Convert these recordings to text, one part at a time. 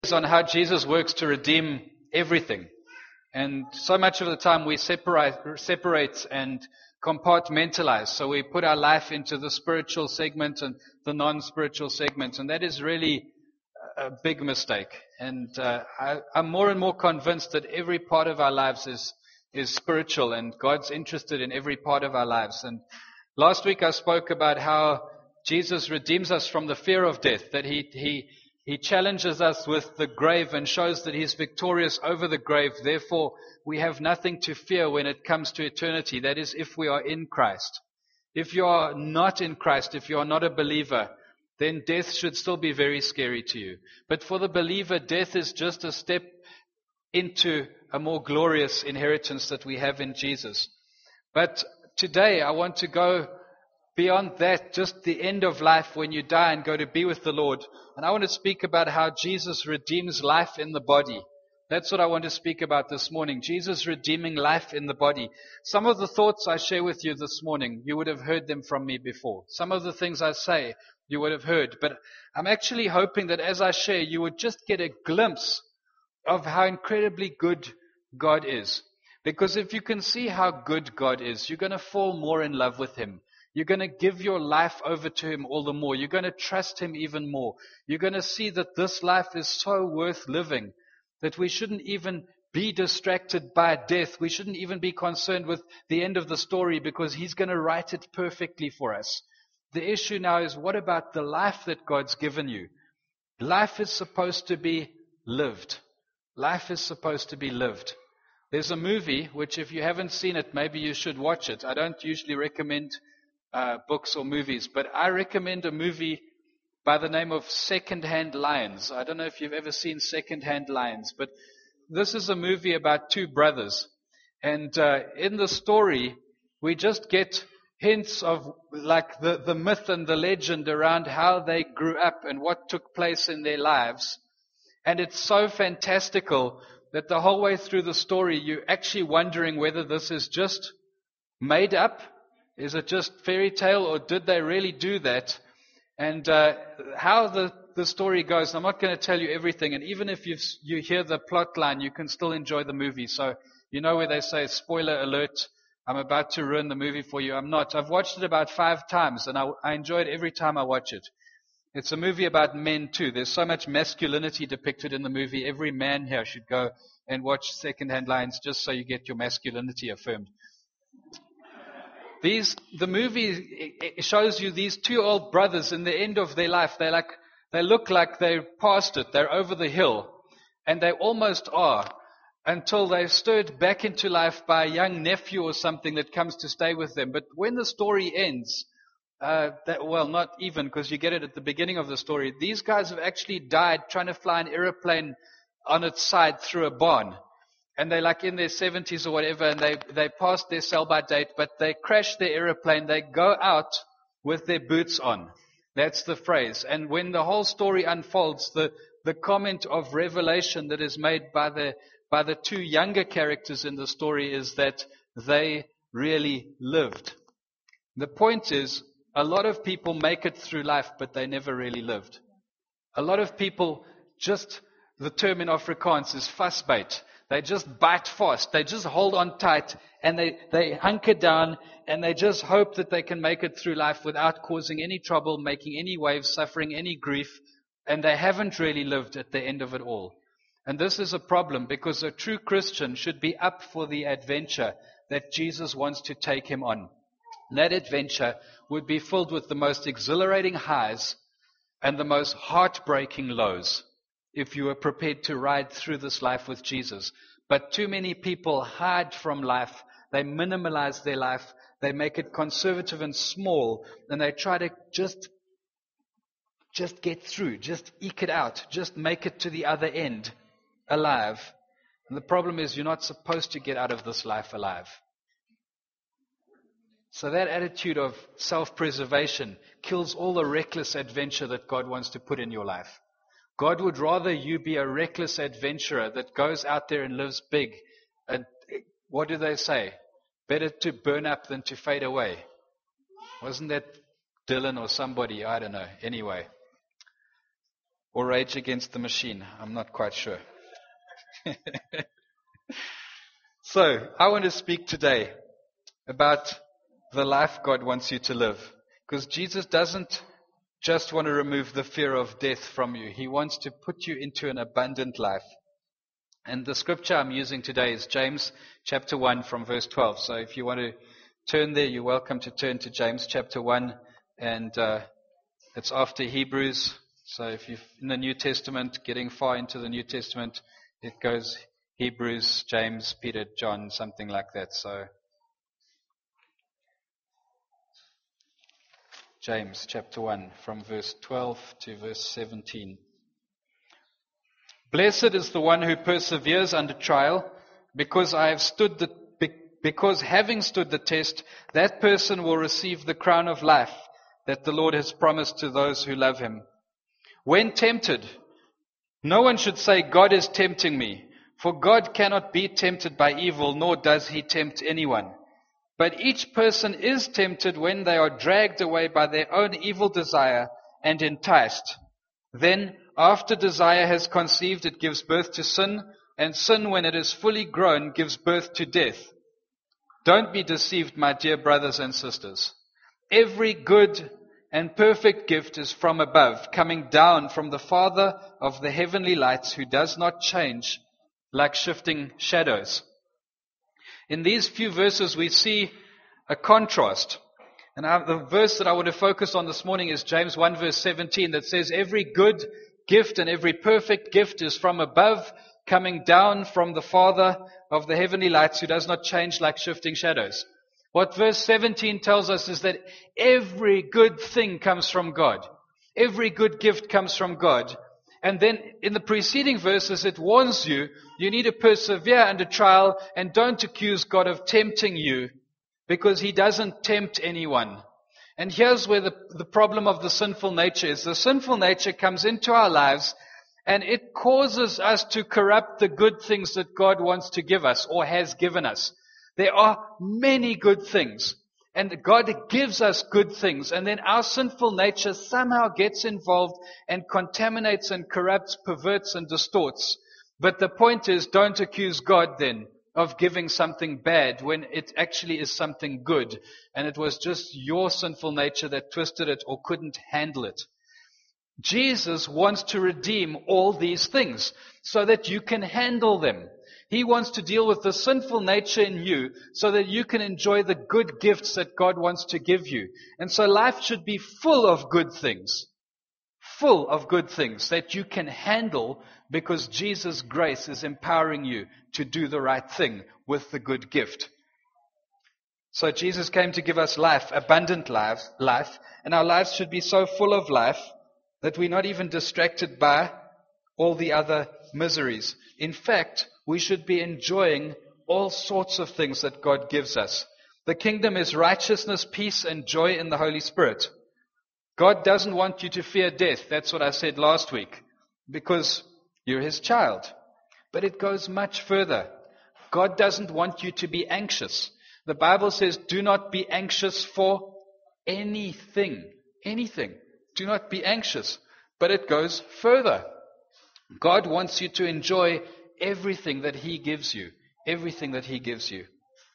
On how Jesus works to redeem everything. And so much of the time we separate and compartmentalize. So we put our life into the spiritual segment and the non-spiritual segment. And that is really a big mistake. And I'm more and more convinced that every part of our lives is spiritual, and God's interested in every part of our lives. And last week I spoke about how Jesus redeems us from the fear of death, that He challenges us with the grave and shows that He's victorious over the grave. Therefore, we have nothing to fear when it comes to eternity. That is, if we are in Christ. If you are not in Christ, if you are not a believer, then death should still be very scary to you. But for the believer, death is just a step into a more glorious inheritance that we have in Jesus. But today, I want to go beyond that, just the end of life when you die and go to be with the Lord. And I want to speak about how Jesus redeems life in the body. That's what I want to speak about this morning. Jesus redeeming life in the body. Some of the thoughts I share with you this morning, you would have heard them from me before. Some of the things I say, you would have heard. But I'm actually hoping that as I share, you would just get a glimpse of how incredibly good God is. Because if you can see how good God is, you're going to fall more in love with Him. You're going to give your life over to Him all the more. You're going to trust Him even more. You're going to see that this life is so worth living that we shouldn't even be distracted by death. We shouldn't even be concerned with the end of the story, because He's going to write it perfectly for us. The issue now is, what about the life that God's given you? Life is supposed to be lived. Life is supposed to be lived. There's a movie, which if you haven't seen it, maybe you should watch it. I don't usually recommend books or movies, but I recommend a movie by the name of Secondhand Lions. I don't know if you've ever seen Secondhand Lions, but this is a movie about two brothers. And in the story, we just get hints of like the myth and the legend around how they grew up and what took place in their lives. And it's so fantastical that the whole way through the story, you're actually wondering whether this is just made up. Is it just fairy tale, or did they really do that? And how the story goes, I'm not going to tell you everything. And even if you hear the plot line, you can still enjoy the movie. So you know where they say, spoiler alert, I'm about to ruin the movie for you. I'm not. I've watched it about 5 times, and I enjoy it every time I watch it. It's a movie about men too. There's so much masculinity depicted in the movie. Every man here should go and watch Secondhand Lions just so you get your masculinity affirmed. The movie shows you these two old brothers in the end of their life. They look like they're past it. They're over the hill. And they almost are, until they're stirred back into life by a young nephew or something that comes to stay with them. But when the story ends, not even, because you get it at the beginning of the story, these guys have actually died trying to fly an aeroplane on its side through a barn. And they're like in their 70s or whatever, and they passed their sell-by date, but they crash their aeroplane. They go out with their boots on. That's the phrase. And when the whole story unfolds, the comment of revelation that is made by the two younger characters in the story is that they really lived. The point is, a lot of people make it through life, but they never really lived. A lot of people the term in Afrikaans is vasbyt. They just bite fast. They just hold on tight, and they hunker down, and they just hope that they can make it through life without causing any trouble, making any waves, suffering any grief, and they haven't really lived at the end of it all. And this is a problem, because a true Christian should be up for the adventure that Jesus wants to take him on. And that adventure would be filled with the most exhilarating highs and the most heartbreaking lows, if you are prepared to ride through this life with Jesus. But too many people hide from life. They minimalize their life. They make it conservative and small. And they try to just get through, just eke it out, just make it to the other end alive. And the problem is, you're not supposed to get out of this life alive. So that attitude of self-preservation kills all the reckless adventure that God wants to put in your life. God would rather you be a reckless adventurer that goes out there and lives big. And what do they say? Better to burn up than to fade away. Wasn't that Dylan or somebody? I don't know. Anyway. or Rage Against the Machine. I'm not quite sure. So, I want to speak today about the life God wants you to live. Because Jesus doesn't just want to remove the fear of death from you. He wants to put you into an abundant life. And the scripture I'm using today is James chapter 1 from verse 12. So if you want to turn there, you're welcome to turn to James chapter 1. And it's after Hebrews. So if you're in the New Testament, getting far into the New Testament, it goes Hebrews, James, Peter, John, something like that. So James chapter 1 from verse 12 to verse 17. Blessed is the one who perseveres under trial, because having stood the test, that person will receive the crown of life that the Lord has promised to those who love him. When tempted, no one should say, God is tempting me, for God cannot be tempted by evil, nor does he tempt anyone. But each person is tempted when they are dragged away by their own evil desire and enticed. Then, after desire has conceived, it gives birth to sin, and sin, when it is fully grown, gives birth to death. Don't be deceived, my dear brothers and sisters. Every good and perfect gift is from above, coming down from the Father of the heavenly lights, who does not change like shifting shadows. In these few verses, we see a contrast. And the verse that I want to focus on this morning is James 1 verse 17, that says, every good gift and every perfect gift is from above, coming down from the Father of the heavenly lights, who does not change like shifting shadows. What verse 17 tells us is that every good thing comes from God. Every good gift comes from God. And then in the preceding verses, it warns you, you need to persevere under trial, and don't accuse God of tempting you, because he doesn't tempt anyone. And here's where the problem of the sinful nature is. The sinful nature comes into our lives, and it causes us to corrupt the good things that God wants to give us or has given us. There are many good things, and God gives us good things, and then our sinful nature somehow gets involved and contaminates and corrupts, perverts and distorts. But the point is, don't accuse God then of giving something bad when it actually is something good, and it was just your sinful nature that twisted it or couldn't handle it. Jesus wants to redeem all these things so that you can handle them. He wants to deal with the sinful nature in you so that you can enjoy the good gifts that God wants to give you. And so life should be full of good things that you can handle, because Jesus' grace is empowering you to do the right thing with the good gift. So Jesus came to give us life, abundant life, and our lives should be so full of life that we're not even distracted by all the other miseries. In fact, we should be enjoying all sorts of things that God gives us. The kingdom is righteousness, peace, and joy in the Holy Spirit. God doesn't want you to fear death. That's what I said last week, because you're his child. But it goes much further. God doesn't want you to be anxious. The Bible says, do not be anxious for anything. Anything. Do not be anxious. But it goes further. God wants you to enjoy everything that he gives you. Everything that he gives you.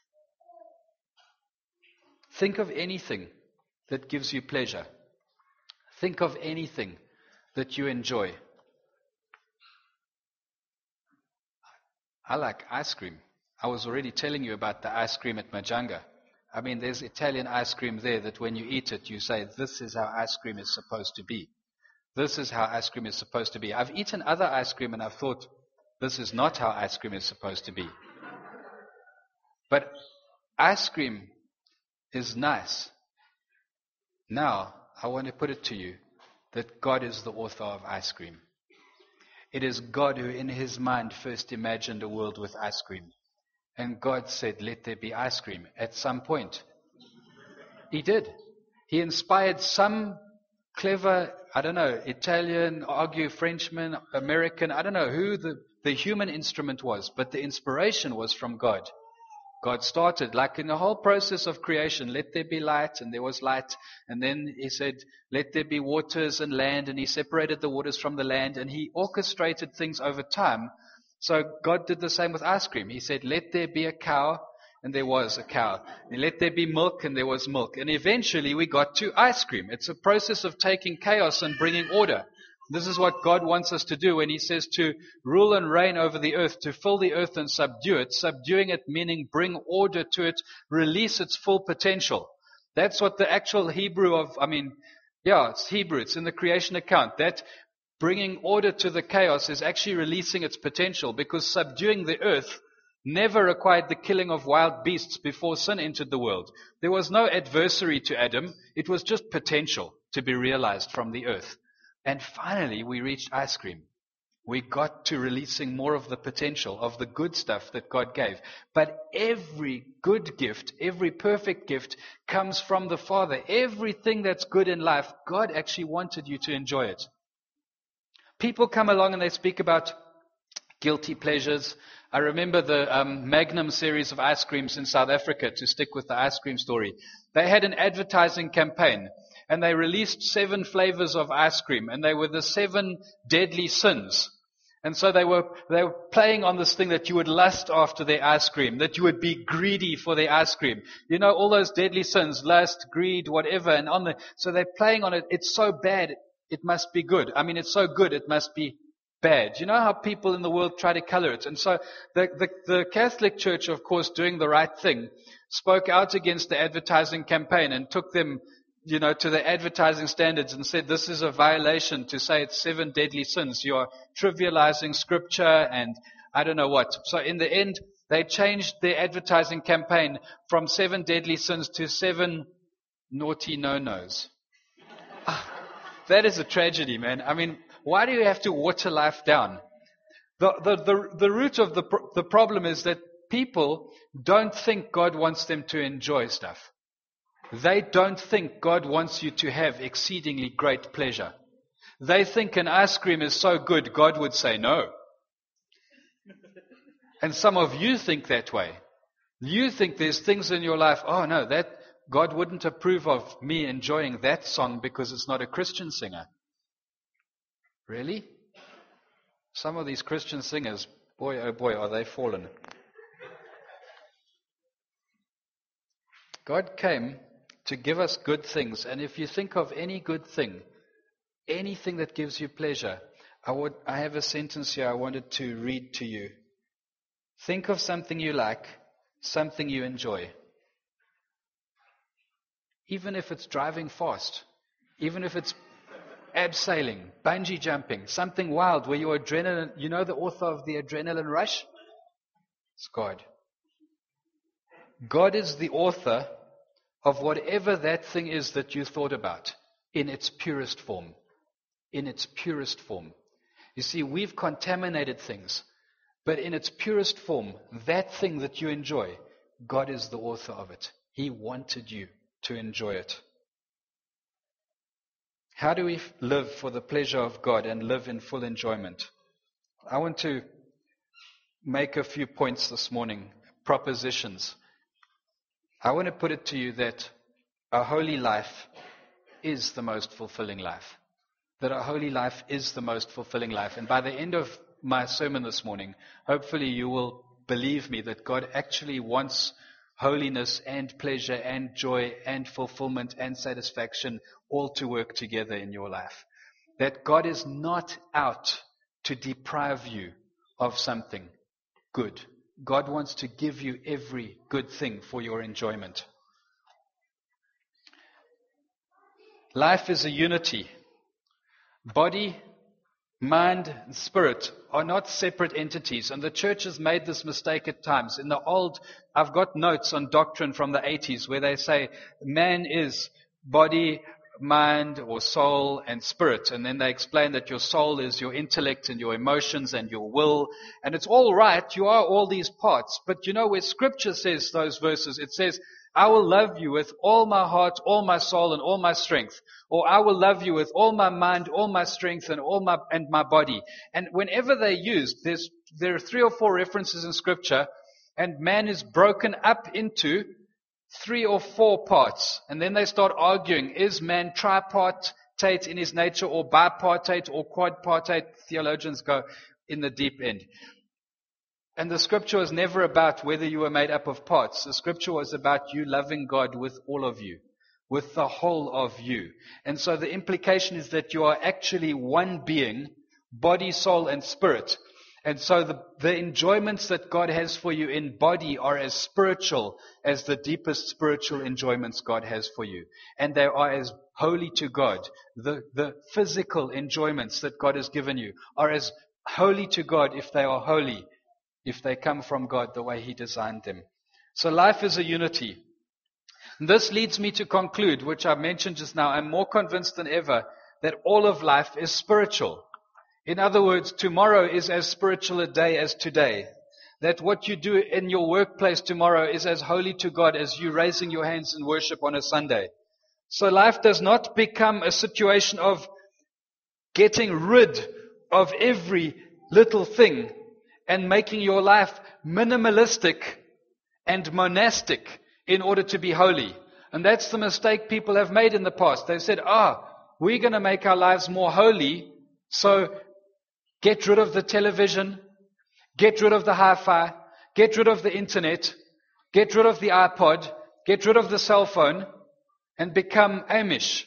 Think of anything that gives you pleasure. Think of anything that you enjoy. I like ice cream. I was already telling you about the ice cream at Majanga. I mean, there's Italian ice cream there that when you eat it, you say, this is how ice cream is supposed to be. This is how ice cream is supposed to be. I've eaten other ice cream and I've thought, this is not how ice cream is supposed to be. But ice cream is nice. Now, I want to put it to you that God is the author of ice cream. It is God who in his mind first imagined a world with ice cream. And God said, let there be ice cream at some point. He did. He inspired some clever, Italian, argue Frenchman, American, I don't know who the human instrument was, but the inspiration was from God. God started, like in the whole process of creation, let there be light, and there was light. And then he said, let there be waters and land, and he separated the waters from the land, and he orchestrated things over time. So God did the same with ice cream. He said, let there be a cow, and there was a cow. And let there be milk, and there was milk. And eventually we got to ice cream. It's a process of taking chaos and bringing order. This is what God wants us to do when he says to rule and reign over the earth, to fill the earth and subdue it. Subduing it meaning bring order to it, release its full potential. That's what the actual Hebrew it's Hebrew. It's in the creation account. That bringing order to the chaos is actually releasing its potential, because subduing the earth never required the killing of wild beasts before sin entered the world. There was no adversary to Adam. It was just potential to be realized from the earth. And finally, we reached ice cream. We got to releasing more of the potential of the good stuff that God gave. But every good gift, every perfect gift comes from the Father. Everything that's good in life, God actually wanted you to enjoy it. People come along and they speak about guilty pleasures. I remember the Magnum series of ice creams in South Africa, to stick with the ice cream story. They had an advertising campaign. And they released 7 flavors of ice cream, and they were the 7 deadly sins. And so they were playing on this thing that you would lust after their ice cream, that you would be greedy for their ice cream. You know, all those deadly sins, lust, greed, whatever. And so they're playing on it. It's so bad, it must be good. I mean, it's so good, it must be bad. You know how people in the world try to color it. And so the Catholic Church, of course, doing the right thing, spoke out against the advertising campaign and took them to the advertising standards and said, this is a violation to say it's 7 deadly sins. You are trivializing scripture and I don't know what. So in the end, they changed their advertising campaign from 7 deadly sins to 7 naughty no-nos. That is a tragedy, man. I mean, why do you have to water life down? The root of the problem is that people don't think God wants them to enjoy stuff. They don't think God wants you to have exceedingly great pleasure. They think an ice cream is so good, God would say no. And some of you think that way. You think there's things in your life, oh no, that God wouldn't approve of me enjoying that song because it's not a Christian singer. Really? Some of these Christian singers, boy oh boy, are they fallen. God came to give us good things. And if you think of any good thing, anything that gives you pleasure, I have a sentence here I wanted to read to you. Think of something you like, something you enjoy. Even if it's driving fast, even if it's abseiling, bungee jumping, something wild where your adrenaline, you know the author of The Adrenaline Rush? It's God. God is the author of whatever that thing is that you thought about in its purest form. In its purest form. You see, we've contaminated things, but in its purest form, that thing that you enjoy, God is the author of it. He wanted you to enjoy it. How do we live for the pleasure of God and live in full enjoyment? I want to make a few points this morning, propositions. I want to put it to you that a holy life is the most fulfilling life. That a holy life is the most fulfilling life. And by the end of my sermon this morning, hopefully you will believe me that God actually wants holiness and pleasure and joy and fulfillment and satisfaction all to work together in your life. That God is not out to deprive you of something good. God wants to give you every good thing for your enjoyment. Life is a unity. Body, mind, and spirit are not separate entities. And the church has made this mistake at times. In the old, I've got notes on doctrine from the 80s where they say man is body, mind or soul and spirit. And then they explain that your soul is your intellect and your emotions and your will. And it's all right. You are all these parts. But you know where scripture says those verses, it says, I will love you with all my heart, all my soul and all my strength. Or I will love you with all my mind, all my strength and my body. And whenever they're used, there are 3 or 4 references in scripture And man is broken up into 3 or 4 parts. And then they start arguing, is man tripartite in his nature or bipartite or quadpartite? Theologians go in the deep end. And the scripture was never about whether you were made up of parts. The scripture was about you loving God with all of you, with the whole of you. And so the implication is that you are actually one being, body, soul, and spirit. And so the enjoyments that God has for you in body are as spiritual as the deepest spiritual enjoyments God has for you. And they are as holy to God. The physical enjoyments that God has given you are as holy to God if they are holy, if they come from God the way He designed them. So life is a unity. This leads me to conclude, which I mentioned just now, I'm more convinced than ever that all of life is spiritual. In other words, tomorrow is as spiritual a day as today. That what you do in your workplace tomorrow is as holy to God as you raising your hands in worship on a Sunday. So life does not become a situation of getting rid of every little thing and making your life minimalistic and monastic in order to be holy. And that's the mistake people have made in the past. They've said, we're going to make our lives more holy, so get rid of the television, get rid of the hi-fi, get rid of the internet, get rid of the iPod, get rid of the cell phone, and become Amish.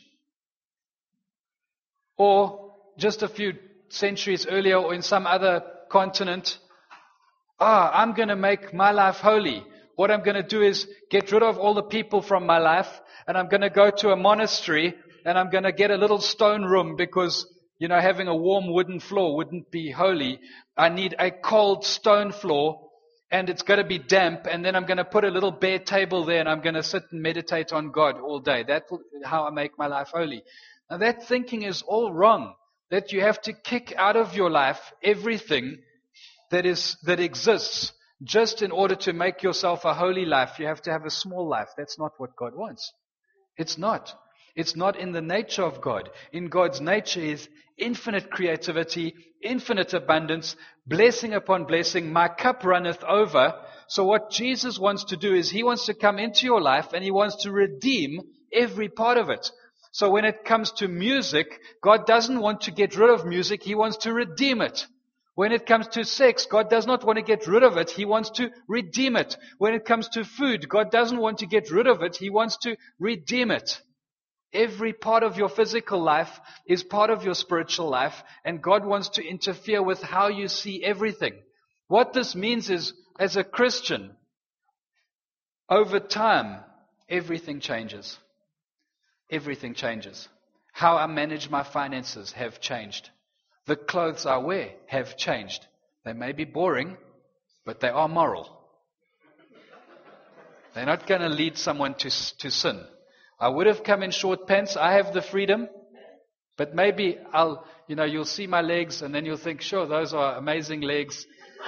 Or just a few centuries earlier or in some other continent, I'm going to make my life holy. What I'm going to do is get rid of all the people from my life, and I'm going to go to a monastery, and I'm going to get a little stone room because, having a warm wooden floor wouldn't be holy. I need a cold stone floor, and it's going to be damp, and then I'm going to put a little bare table there, and I'm going to sit and meditate on God all day. That's how I make my life holy. Now that thinking is all wrong. That you have to kick out of your life everything that exists just in order to make yourself a holy life. You have to have a small life. That's not what God wants. It's not. It's not in the nature of God. In God's nature is infinite creativity, infinite abundance, blessing upon blessing. My cup runneth over. So what Jesus wants to do is He wants to come into your life and He wants to redeem every part of it. So when it comes to music, God doesn't want to get rid of music. He wants to redeem it. When it comes to sex, God does not want to get rid of it. He wants to redeem it. When it comes to food, God doesn't want to get rid of it. He wants to redeem it. Every part of your physical life is part of your spiritual life, and God wants to interfere with how you see everything. What this means is, as a Christian, over time, everything changes. Everything changes. How I manage my finances have changed. The clothes I wear have changed. They may be boring, but they are moral. They're not going to lead someone to sin. I would have come in short pants. I have the freedom. But maybe you'll see my legs and then you'll think, sure, those are amazing legs.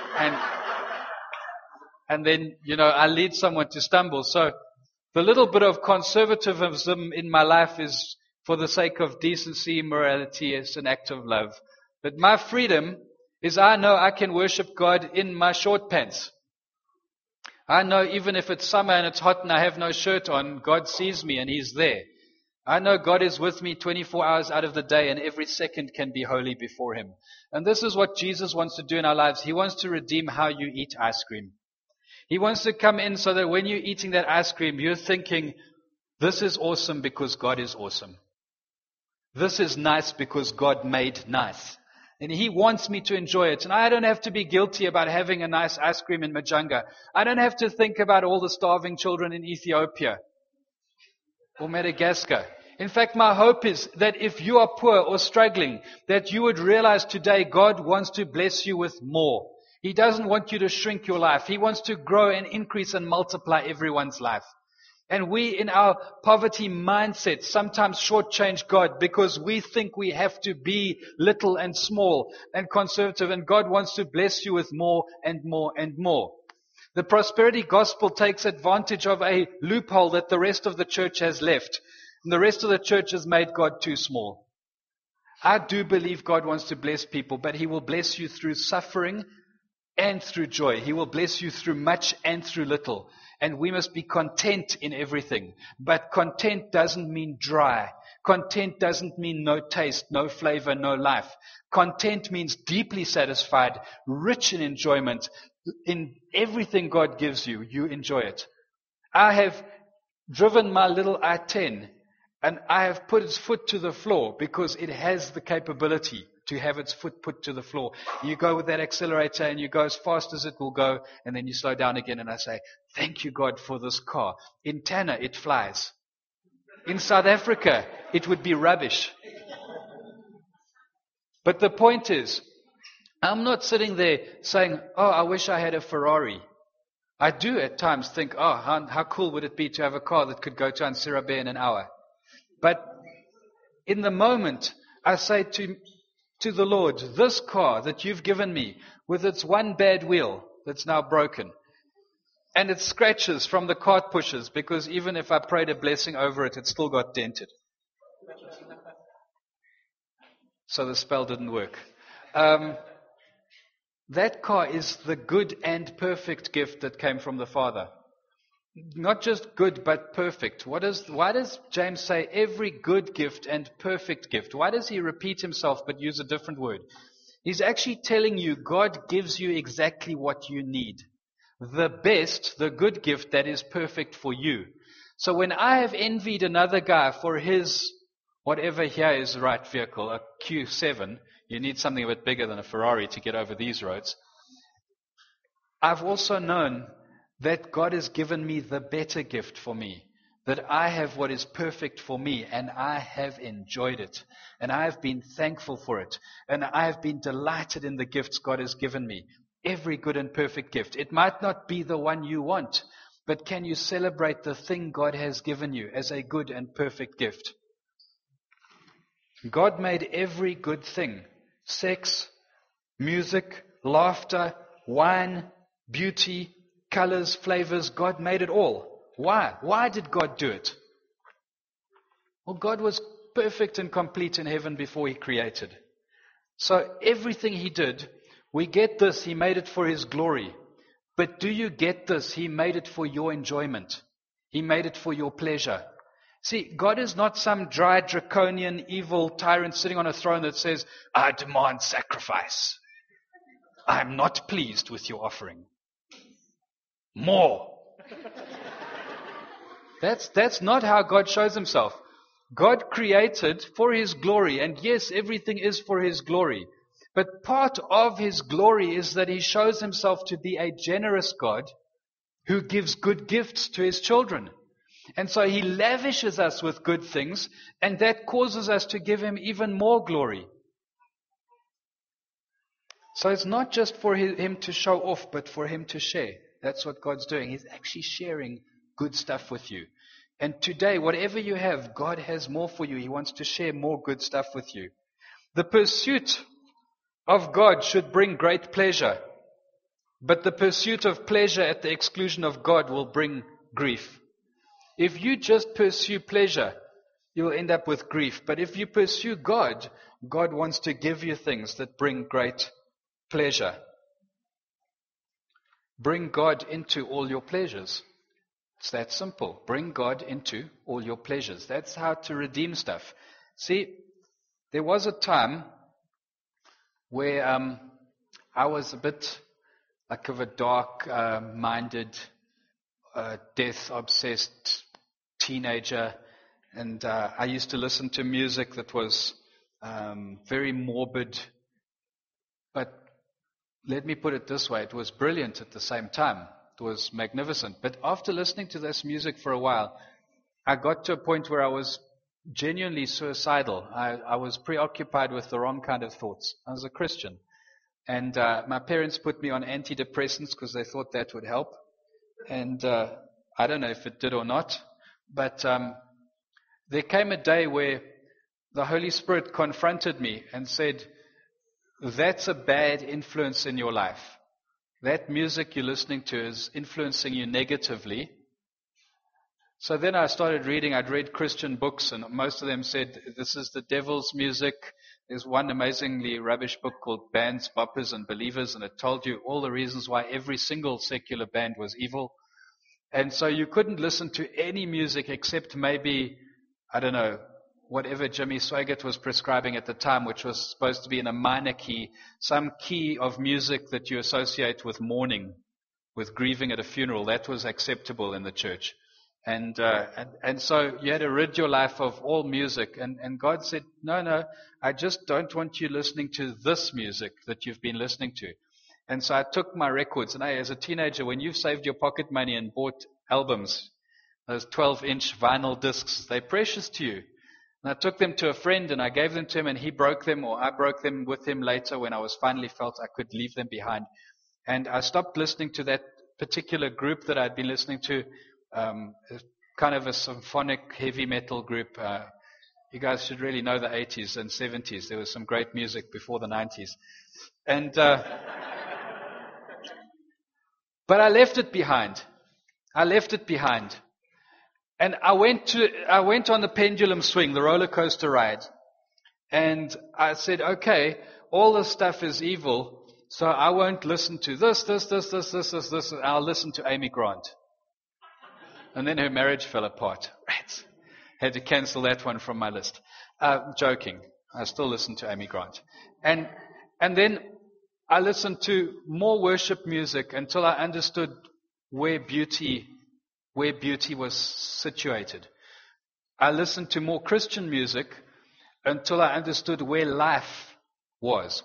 And then, I lead someone to stumble. So the little bit of conservatism in my life is for the sake of decency, morality. It's an act of love. But my freedom is I know I can worship God in my short pants. I know even if it's summer and it's hot and I have no shirt on, God sees me and He's there. I know God is with me 24 hours out of the day and every second can be holy before Him. And this is what Jesus wants to do in our lives. He wants to redeem how you eat ice cream. He wants to come in so that when you're eating that ice cream, you're thinking, this is awesome because God is awesome. This is nice because God made nice. And He wants me to enjoy it. And I don't have to be guilty about having a nice ice cream in Majanga. I don't have to think about all the starving children in Ethiopia or Madagascar. In fact, my hope is that if you are poor or struggling, that you would realize today God wants to bless you with more. He doesn't want you to shrink your life. He wants to grow and increase and multiply everyone's life. And we, in our poverty mindset, sometimes shortchange God because we think we have to be little and small and conservative, and God wants to bless you with more and more and more. The prosperity gospel takes advantage of a loophole that the rest of the church has left. And the rest of the church has made God too small. I do believe God wants to bless people, but He will bless you through suffering and through joy. He will bless you through much and through little. And we must be content in everything. But content doesn't mean dry. Content doesn't mean no taste, no flavor, no life. Content means deeply satisfied, rich in enjoyment. In everything God gives you, you enjoy it. I have driven my little I-10 and I have put its foot to the floor because it has the capability to have its foot put to the floor. You go with that accelerator and you go as fast as it will go, and then you slow down again, and I say, thank you, God, for this car. In Tanner, it flies. In South Africa, it would be rubbish. But the point is, I'm not sitting there saying, oh, I wish I had a Ferrari. I do at times think, oh, how cool would it be to have a car that could go to Ansira Bay in an hour. But in the moment, I say to the Lord, this car that you've given me, with its one bad wheel that's now broken, and its scratches from the cart pushers, because even if I prayed a blessing over it, it still got dented. So the spell didn't work. That car is the good and perfect gift that came from the Father. Not just good, but perfect. Why does James say every good gift and perfect gift? Why does he repeat himself but use a different word? He's actually telling you God gives you exactly what you need. The best, the good gift that is perfect for you. So when I have envied another guy for his, whatever here is the right vehicle, a Q7, you need something a bit bigger than a Ferrari to get over these roads. I've also known that God has given me the better gift for me, that I have what is perfect for me, and I have enjoyed it, and I have been thankful for it, and I have been delighted in the gifts God has given me, every good and perfect gift. It might not be the one you want, but can you celebrate the thing God has given you as a good and perfect gift? God made every good thing, sex, music, laughter, wine, beauty, colors, flavors. God made it all. Why? Why did God do it? Well, God was perfect and complete in heaven before He created. So everything He did, we get this, He made it for His glory. But do you get this? He made it for your enjoyment. He made it for your pleasure. See, God is not some dry, draconian, evil tyrant sitting on a throne that says, I demand sacrifice. I am not pleased with your offering. More. That's not how God shows Himself. God created for His glory, and yes, everything is for His glory. But part of His glory is that He shows Himself to be a generous God who gives good gifts to His children. And so He lavishes us with good things, and that causes us to give Him even more glory. So it's not just for Him to show off, but for Him to share. That's what God's doing. He's actually sharing good stuff with you. And today, whatever you have, God has more for you. He wants to share more good stuff with you. The pursuit of God should bring great pleasure. But the pursuit of pleasure at the exclusion of God will bring grief. If you just pursue pleasure, you'll end up with grief. But if you pursue God, God wants to give you things that bring great pleasure. Bring God into all your pleasures. It's that simple. Bring God into all your pleasures. That's how to redeem stuff. See, there was a time where I was a bit like of a dark-minded, death-obsessed teenager, and I used to listen to music that was very morbid. But let me put it this way, it was brilliant at the same time. It was magnificent. But after listening to this music for a while, I got to a point where I was genuinely suicidal. I was preoccupied with the wrong kind of thoughts. I was a Christian. And my parents put me on antidepressants because they thought that would help. And I don't know if it did or not. But there came a day where the Holy Spirit confronted me and said, that's a bad influence in your life. That music you're listening to is influencing you negatively. So then I started reading. I'd read Christian books, and most of them said, this is the devil's music. There's one amazingly rubbish book called Bands, Boppers and Believers, and it told you all the reasons why every single secular band was evil. And so you couldn't listen to any music except maybe, I don't know, whatever Jimmy Swaggart was prescribing at the time, which was supposed to be in a minor key, some key of music that you associate with mourning, with grieving at a funeral. That was acceptable in the church. And so you had to rid your life of all music. And God said, no, I just don't want you listening to this music that you've been listening to. And so I took my records, and as a teenager, when you've saved your pocket money and bought albums, those 12-inch vinyl discs, they're precious to you. And I took them to a friend, and I gave them to him, and he broke them, or I broke them with him later when I was finally felt I could leave them behind. And I stopped listening to that particular group that I'd been listening to, kind of a symphonic heavy metal group. You guys should really know the 80s and 70s. There was some great music before the 90s. And but I left it behind. And I went on the pendulum swing, the roller coaster ride. And I said, okay, all this stuff is evil, so I won't listen to this. I'll listen to Amy Grant. And then her marriage fell apart. Rats. Had to cancel that one from my list. Joking. I still listen to Amy Grant. And then I listened to more worship music until I understood where beauty was situated. I listened to more Christian music until I understood where life was.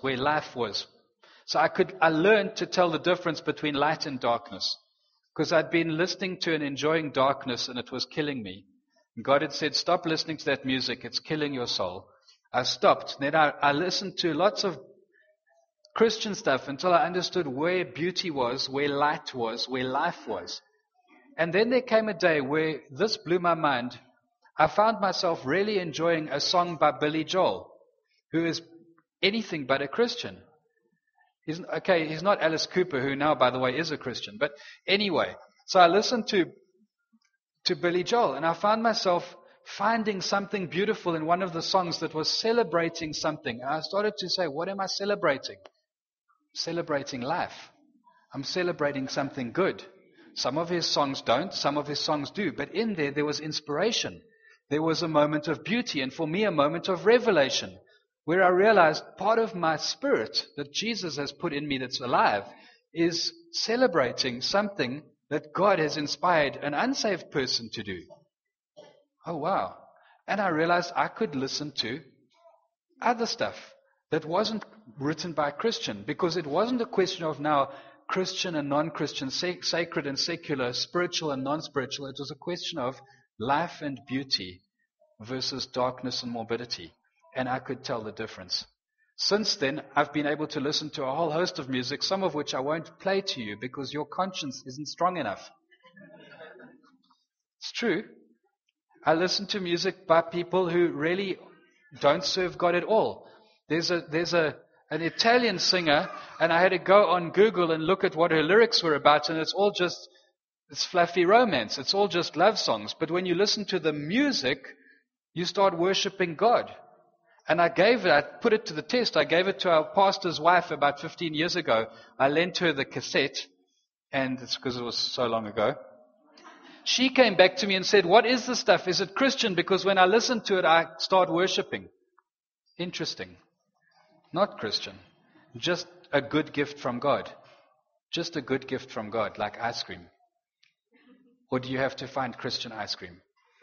So I learned to tell the difference between light and darkness. Because I'd been listening to and enjoying darkness, and it was killing me. And God had said, stop listening to that music, it's killing your soul. I stopped. Then I listened to lots of Christian stuff until I understood where beauty was, where light was, where life was. And then there came a day where this blew my mind. I found myself really enjoying a song by Billy Joel, who is anything but a Christian. He's not Alice Cooper, who now, by the way, is a Christian. But anyway, so I listened to Billy Joel, and I found myself finding something beautiful in one of the songs that was celebrating something. And I started to say, what am I celebrating? Celebrating life. I'm celebrating something good. Some of his songs don't, some of his songs do. But in there was inspiration. There was a moment of beauty, and for me, a moment of revelation, where I realized part of my spirit that Jesus has put in me that's alive is celebrating something that God has inspired an unsaved person to do. Oh, wow. And I realized I could listen to other stuff that wasn't written by a Christian, because it wasn't a question of now Christian and non-Christian, sacred and secular, spiritual and non-spiritual. It was a question of life and beauty versus darkness and morbidity. And I could tell the difference. Since then, I've been able to listen to a whole host of music, some of which I won't play to you because your conscience isn't strong enough. It's true. I listen to music by people who really don't serve God at all. There's an Italian singer, and I had to go on Google and look at what her lyrics were about, and it's fluffy romance. It's all just love songs. But when you listen to the music, you start worshiping God. And I put it to the test. I gave it to our pastor's wife about 15 years ago. I lent her the cassette, and it's because it was so long ago. She came back to me and said, what is this stuff? Is it Christian? Because when I listen to it, I start worshiping. Interesting. Not Christian. Just a good gift from God. Just a good gift from God, like ice cream. Or do you have to find Christian ice cream?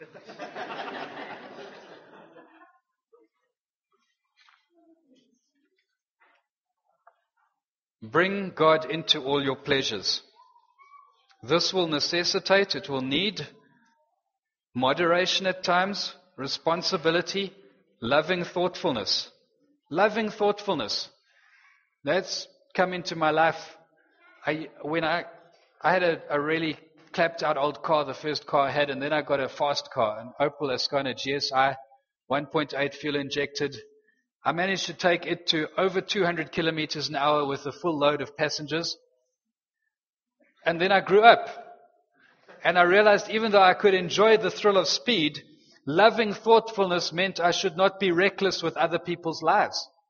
Bring God into all your pleasures. This will necessitate, it will need moderation at times, responsibility, loving thoughtfulness. Loving thoughtfulness. That's come into my life. I had a really clapped out old car, the first car I had, and then I got a fast car, an Opel Ascona GSI, 1.8 fuel injected. I managed to take it to over 200 kilometers an hour with a full load of passengers. And then I grew up. And I realized even though I could enjoy the thrill of speed, loving thoughtfulness meant I should not be reckless with other people's lives.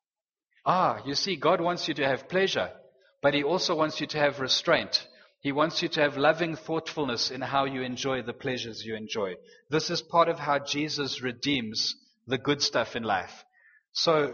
You see, God wants you to have pleasure, but He also wants you to have restraint. He wants you to have loving thoughtfulness in how you enjoy the pleasures you enjoy. This is part of how Jesus redeems the good stuff in life. So,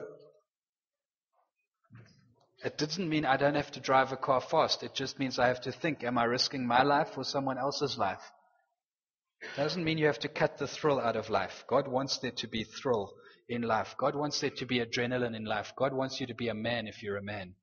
it doesn't mean I don't have to drive a car fast. It just means I have to think, am I risking my life or someone else's life? It doesn't mean you have to cut the thrill out of life. God wants there to be thrill in life. God wants there to be adrenaline in life. God wants you to be a man if you're a man.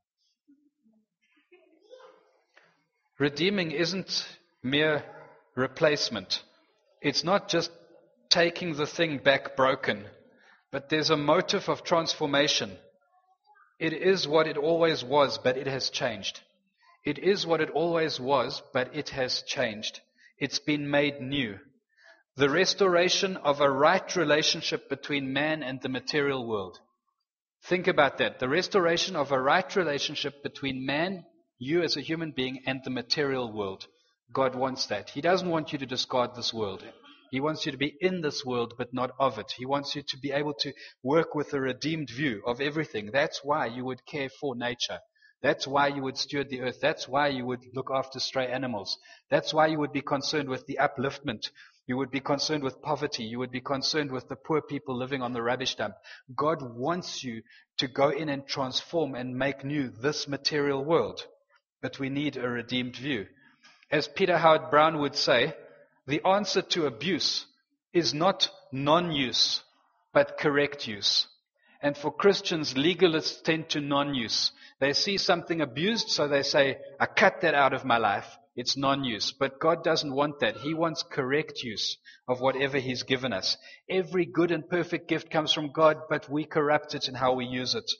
Redeeming isn't mere replacement. It's not just taking the thing back broken, but there's a motive of transformation. It is what it always was, but it has changed. It is what it always was, but it has changed. It's been made new. The restoration of a right relationship between man and the material world. Think about that. The restoration of a right relationship between man, you as a human being, and the material world. God wants that. He doesn't want you to discard this world. He wants you to be in this world, but not of it. He wants you to be able to work with a redeemed view of everything. That's why you would care for nature. That's why you would steward the earth. That's why you would look after stray animals. That's why you would be concerned with the upliftment. You would be concerned with poverty. You would be concerned with the poor people living on the rubbish dump. God wants you to go in and transform and make new this material world. But we need a redeemed view. As Peter Howard Brown would say, the answer to abuse is not non-use, but correct use. And for Christians, legalists tend to non-use. They see something abused, so they say, I cut that out of my life. It's non-use. But God doesn't want that. He wants correct use of whatever He's given us. Every good and perfect gift comes from God, but we corrupt it in how we use it.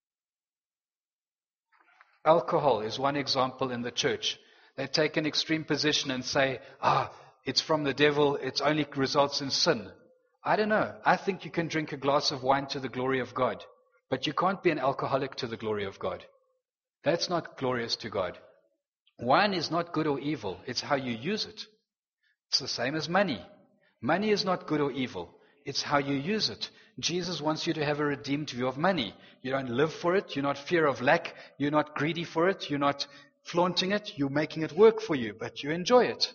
Alcohol is one example in the church. They take an extreme position and say, it's from the devil, it only results in sin. I don't know. I think you can drink a glass of wine to the glory of God, but you can't be an alcoholic to the glory of God. That's not glorious to God. Wine is not good or evil. It's how you use it. It's the same as money. Money is not good or evil. It's how you use it. Jesus wants you to have a redeemed view of money. You don't live for it. You're not fear of lack. You're not greedy for it. You're not flaunting it. You're making it work for you, but you enjoy it.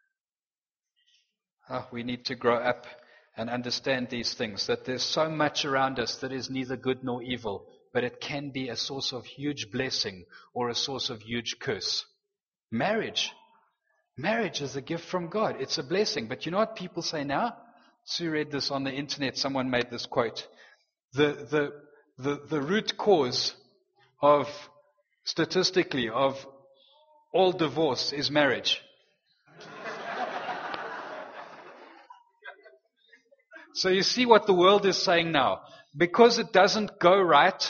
We need to grow up and understand these things, that there's so much around us that is neither good nor evil, but it can be a source of huge blessing or a source of huge curse. Marriage is a gift from God. It's a blessing. But you know what people say now? Sue read this on the internet. Someone made this quote. The root cause of, statistically, of all divorce is marriage. So you see what the world is saying now. Because it doesn't go right,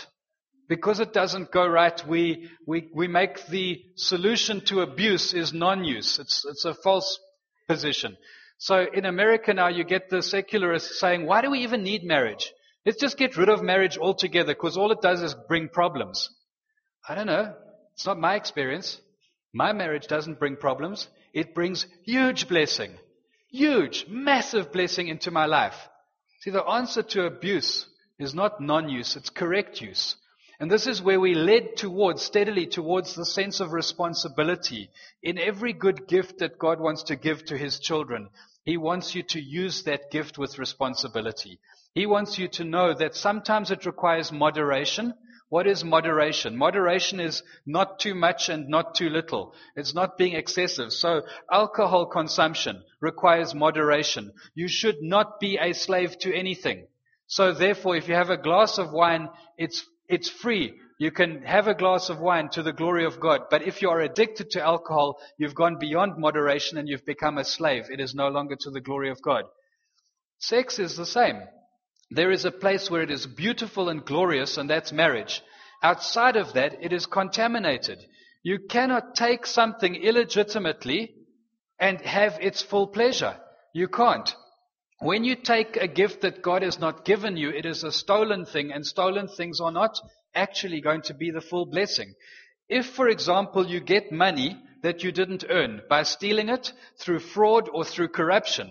we make the solution to abuse is non-use. It's a false position. So in America now you get the secularists saying, why do we even need marriage? Let's just get rid of marriage altogether because all it does is bring problems. I don't know. It's not my experience. My marriage doesn't bring problems. It brings huge blessing. Huge, massive blessing into my life. See, the answer to abuse is not non-use, it's correct use. And this is where we led steadily towards the sense of responsibility. In every good gift that God wants to give to His children, He wants you to use that gift with responsibility. He wants you to know that sometimes it requires moderation. What is moderation? Moderation is not too much and not too little. It's not being excessive. So alcohol consumption requires moderation. You should not be a slave to anything. So therefore, if you have a glass of wine, it's free. You can have a glass of wine to the glory of God. But if you are addicted to alcohol, you've gone beyond moderation and you've become a slave. It is no longer to the glory of God. Sex is the same. There is a place where it is beautiful and glorious, and that's marriage. Outside of that, it is contaminated. You cannot take something illegitimately and have its full pleasure. You can't. When you take a gift that God has not given you, it is a stolen thing, and stolen things are not actually going to be the full blessing. If, for example, you get money that you didn't earn by stealing it through fraud or through corruption,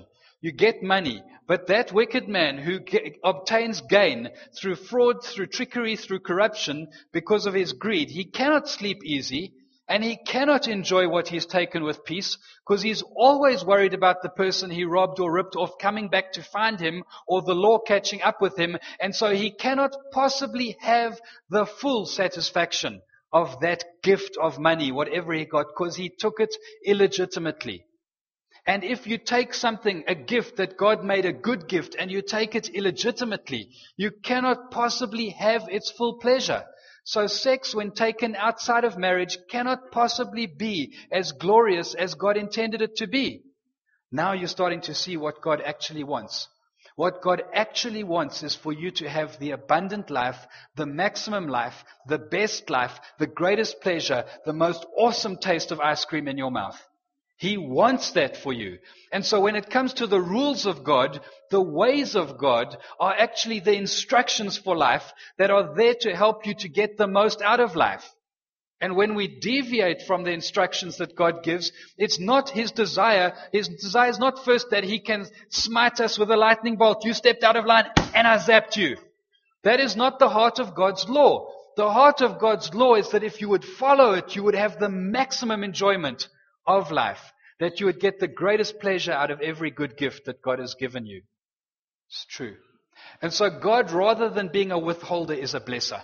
You get money. But that wicked man who obtains gain through fraud, through trickery, through corruption, because of his greed, he cannot sleep easy, and he cannot enjoy what he's taken with peace, because he's always worried about the person he robbed or ripped off coming back to find him, or the law catching up with him, and so he cannot possibly have the full satisfaction of that gift of money, whatever he got, because he took it illegitimately. And if you take something, a gift that God made a good gift, and you take it illegitimately, you cannot possibly have its full pleasure. So sex, when taken outside of marriage, cannot possibly be as glorious as God intended it to be. Now you're starting to see what God actually wants. What God actually wants is for you to have the abundant life, the maximum life, the best life, the greatest pleasure, the most awesome taste of ice cream in your mouth. He wants that for you. And so when it comes to the rules of God, the ways of God are actually the instructions for life that are there to help you to get the most out of life. And when we deviate from the instructions that God gives, it's not His desire. His desire is not first that He can smite us with a lightning bolt. You stepped out of line and I zapped you. That is not the heart of God's law. The heart of God's law is that if you would follow it, you would have the maximum enjoyment of life, that you would get the greatest pleasure out of every good gift that God has given you. It's true. And so God, rather than being a withholder, is a blesser.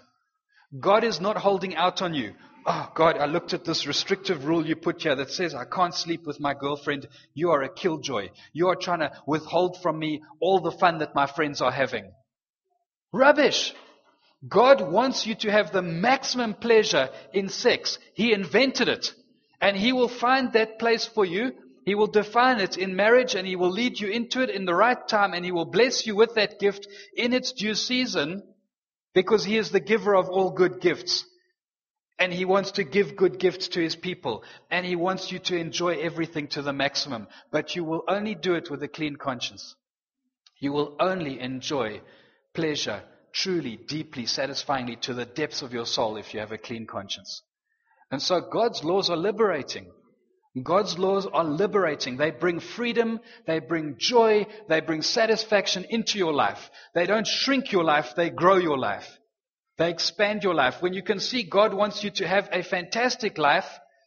God is not holding out on you. Oh, God, I looked at this restrictive rule you put here that says I can't sleep with my girlfriend. You are a killjoy. You are trying to withhold from me all the fun that my friends are having. Rubbish. God wants you to have the maximum pleasure in sex. He invented it. And He will find that place for you. He will define it in marriage, and He will lead you into it in the right time, and He will bless you with that gift in its due season, because He is the giver of all good gifts. And He wants to give good gifts to His people. And He wants you to enjoy everything to the maximum. But you will only do it with a clean conscience. You will only enjoy pleasure truly, deeply, satisfyingly to the depths of your soul if you have a clean conscience. And so God's laws are liberating. God's laws are liberating. They bring freedom, they bring joy, they bring satisfaction into your life. They don't shrink your life, they grow your life. They expand your life. When you can see God wants you to have a fantastic life,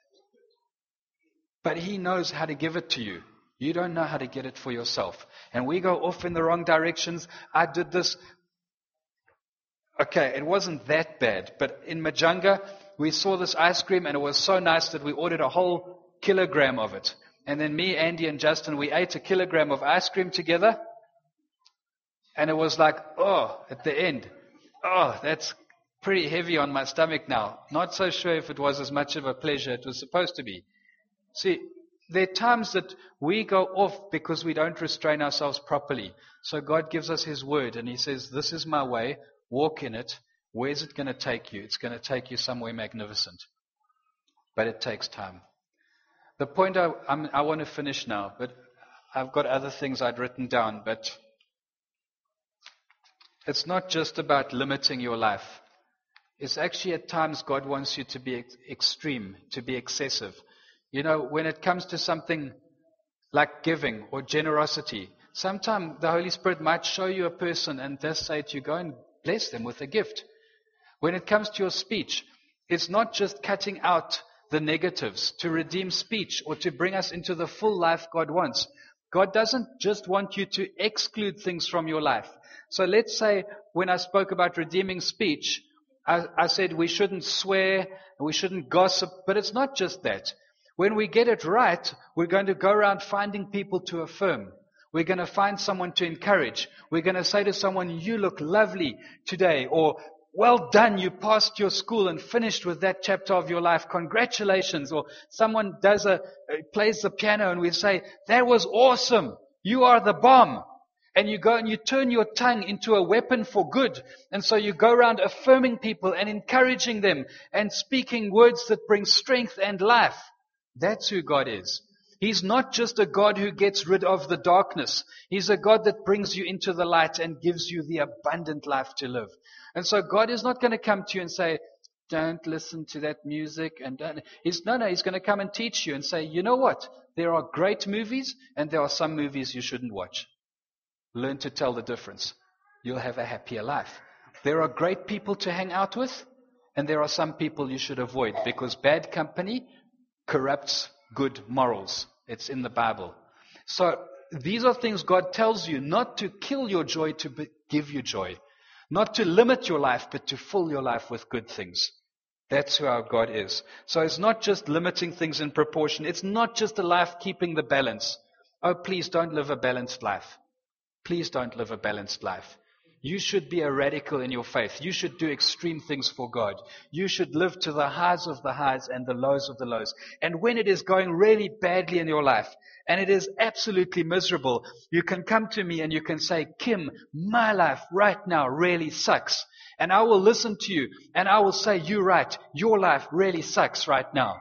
but He knows how to give it to you. You don't know how to get it for yourself. And we go off in the wrong directions. I did this. Okay, it wasn't that bad, but in Majunga, we saw this ice cream, and it was so nice that we ordered a whole kilogram of it. And then me, Andy, and Justin, we ate a kilogram of ice cream together. And it was like, oh, at the end, oh, that's pretty heavy on my stomach now. Not so sure if it was as much of a pleasure it was supposed to be. See, there are times that we go off because we don't restrain ourselves properly. So God gives us His word, and He says, this is my way, walk in it. Where's it going to take you? It's going to take you somewhere magnificent. But it takes time. The point I want to finish now, but I've got other things I'd written down, but it's not just about limiting your life. It's actually at times God wants you to be extreme, to be excessive. You know, when it comes to something like giving or generosity, sometimes the Holy Spirit might show you a person and just say to you, go and bless them with a gift. When it comes to your speech, it's not just cutting out the negatives to redeem speech or to bring us into the full life God wants. God doesn't just want you to exclude things from your life. So let's say when I spoke about redeeming speech, I said we shouldn't swear, we shouldn't gossip, but it's not just that. When we get it right, we're going to go around finding people to affirm. We're going to find someone to encourage. We're going to say to someone, you look lovely today, or well done, you passed your school and finished with that chapter of your life. Congratulations. Or someone plays the piano and we say, that was awesome. You are the bomb. And you go and you turn your tongue into a weapon for good. And so you go around affirming people and encouraging them and speaking words that bring strength and life. That's who God is. He's not just a God who gets rid of the darkness. He's a God that brings you into the light and gives you the abundant life to live. And so God is not going to come to you and say, don't listen to that music. And don't. He's going to come and teach you and say, you know what? There are great movies and there are some movies you shouldn't watch. Learn to tell the difference. You'll have a happier life. There are great people to hang out with, and there are some people you should avoid, because bad company corrupts good morals. It's in the Bible. So these are things God tells you, not to kill your joy, to give you joy. Not to limit your life, but to fill your life with good things. That's who our God is. So it's not just limiting things in proportion. It's not just a life keeping the balance. Oh, please don't live a balanced life. Please don't live a balanced life. You should be a radical in your faith. You should do extreme things for God. You should live to the highs of the highs and the lows of the lows. And when it is going really badly in your life, and it is absolutely miserable, you can come to me and you can say, Kim, my life right now really sucks. And I will listen to you and I will say, you're right. Your life really sucks right now.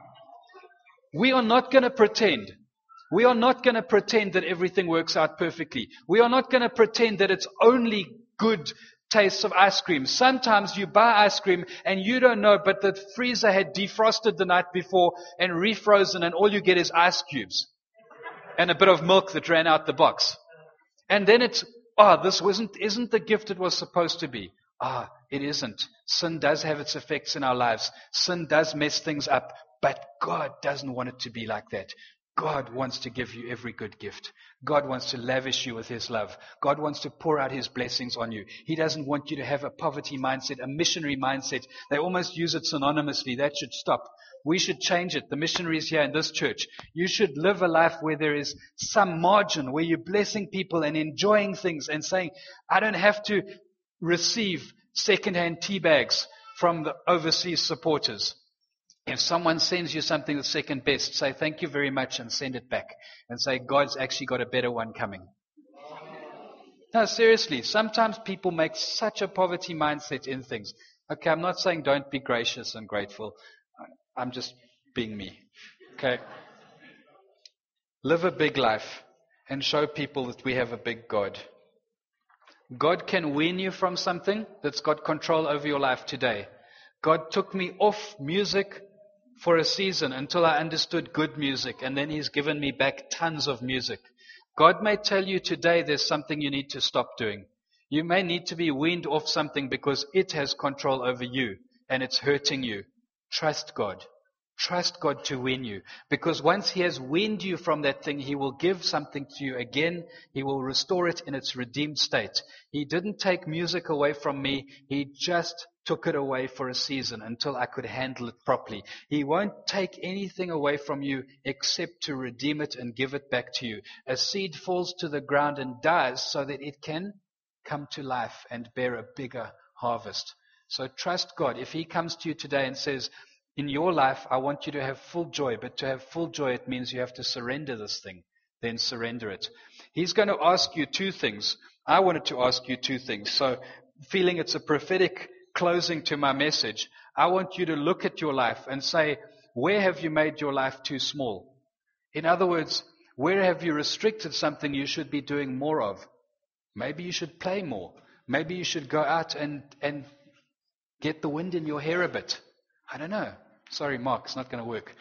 We are not going to pretend. We are not going to pretend that everything works out perfectly. We are not going to pretend that it's only good tastes of ice cream. Sometimes you buy ice cream and you don't know, but the freezer had defrosted the night before and refrozen, and all you get is ice cubes and a bit of milk that ran out the box. And then it's, this isn't the gift it was supposed to be. It isn't. Sin does have its effects in our lives. Sin does mess things up, but God doesn't want it to be like that. God wants to give you every good gift. God wants to lavish you with His love. God wants to pour out His blessings on you. He doesn't want you to have a poverty mindset, a missionary mindset. They almost use it synonymously. That should stop. We should change it. The missionaries here in this church, you should live a life where there is some margin, where you're blessing people and enjoying things and saying, I don't have to receive second-hand tea bags from the overseas supporters. If someone sends you something that's second best, say thank you very much and send it back. And say, God's actually got a better one coming. No, seriously, sometimes people make such a poverty mindset in things. Okay, I'm not saying don't be gracious and grateful. I'm just being me. Okay? Live a big life and show people that we have a big God. God can wean you from something that's got control over your life today. God took me off music for a season until I understood good music, and then He's given me back tons of music. God may tell you today there's something you need to stop doing. You may need to be weaned off something because it has control over you and it's hurting you. Trust God. Trust God to wean you, because once He has weaned you from that thing, He will give something to you again. He will restore it in its redeemed state. He didn't take music away from me. He just took it away for a season until I could handle it properly. He won't take anything away from you except to redeem it and give it back to you. A seed falls to the ground and dies so that it can come to life and bear a bigger harvest. So trust God. If He comes to you today and says, in your life, I want you to have full joy, but to have full joy, it means you have to surrender this thing. Then surrender it. He's going to ask you two things. I wanted to ask you two things. So, feeling it's a prophetic closing to my message, I want you to look at your life and say, where have you made your life too small? In other words, where have you restricted something you should be doing more of? Maybe you should play more. Maybe you should go out and get the wind in your hair a bit. I don't know. Sorry, Mark, it's not going to work.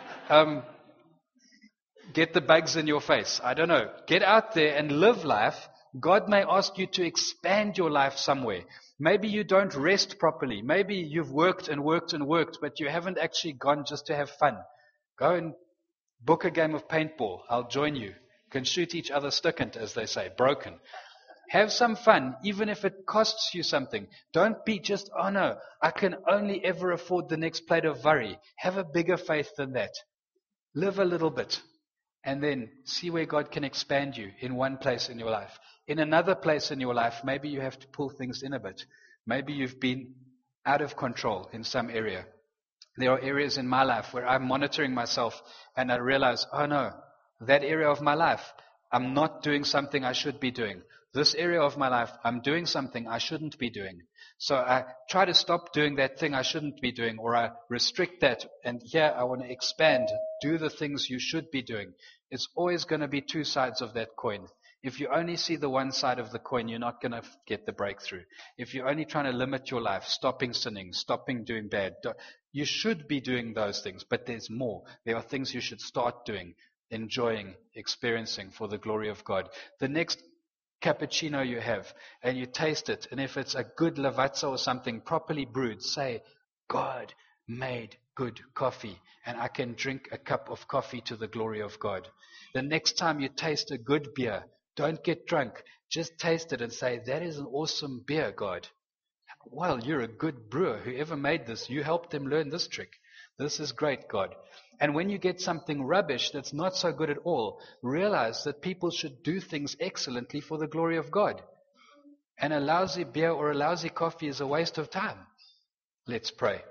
Get the bugs in your face. I don't know. Get out there and live life. God may ask you to expand your life somewhere. Maybe you don't rest properly. Maybe you've worked and worked and worked, but you haven't actually gone just to have fun. Go and book a game of paintball. I'll join you. You can shoot each other stickant, as they say, broken. Have some fun, even if it costs you something. Don't be just, oh no, I can only ever afford the next plate of worry. Have a bigger faith than that. Live a little bit, and then see where God can expand you in one place in your life. In another place in your life, maybe you have to pull things in a bit. Maybe you've been out of control in some area. There are areas in my life where I'm monitoring myself, and I realize, oh no, that area of my life, I'm not doing something I should be doing. This area of my life, I'm doing something I shouldn't be doing. So I try to stop doing that thing I shouldn't be doing, or I restrict that. And here I want to expand, do the things you should be doing. It's always going to be two sides of that coin. If you only see the one side of the coin, you're not going to get the breakthrough. If you're only trying to limit your life, stopping sinning, stopping doing bad, you should be doing those things, but there's more. There are things you should start doing, enjoying, experiencing for the glory of God. The next cappuccino you have, and you taste it, and if it's a good Lavazza or something properly brewed, say, God made good coffee, and I can drink a cup of coffee to the glory of God. The next time you taste a good beer, don't get drunk. Just taste it and say, that is an awesome beer, God. Well, you're a good brewer. Whoever made this, you helped them learn this trick. This is great, God. And when you get something rubbish that's not so good at all, realize that people should do things excellently for the glory of God. And a lousy beer or a lousy coffee is a waste of time. Let's pray.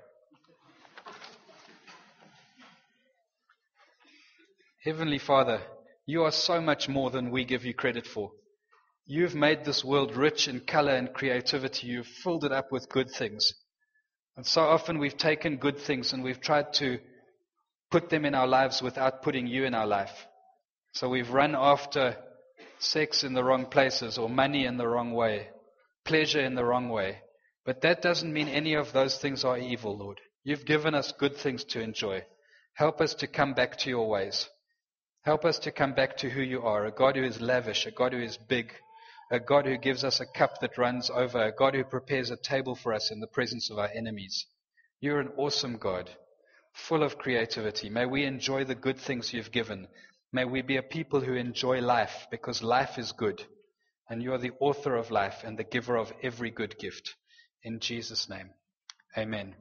Heavenly Father, you are so much more than we give you credit for. You've made this world rich in color and creativity. You've filled it up with good things. And so often we've taken good things and we've tried to put them in our lives without putting you in our life. So we've run after sex in the wrong places, or money in the wrong way, pleasure in the wrong way. But that doesn't mean any of those things are evil, Lord. You've given us good things to enjoy. Help us to come back to your ways. Help us to come back to who you are, a God who is lavish, a God who is big, a God who gives us a cup that runs over, a God who prepares a table for us in the presence of our enemies. You're an awesome God, full of creativity. May we enjoy the good things you've given. May we be a people who enjoy life, because life is good. And you are the author of life and the giver of every good gift. In Jesus' name, amen.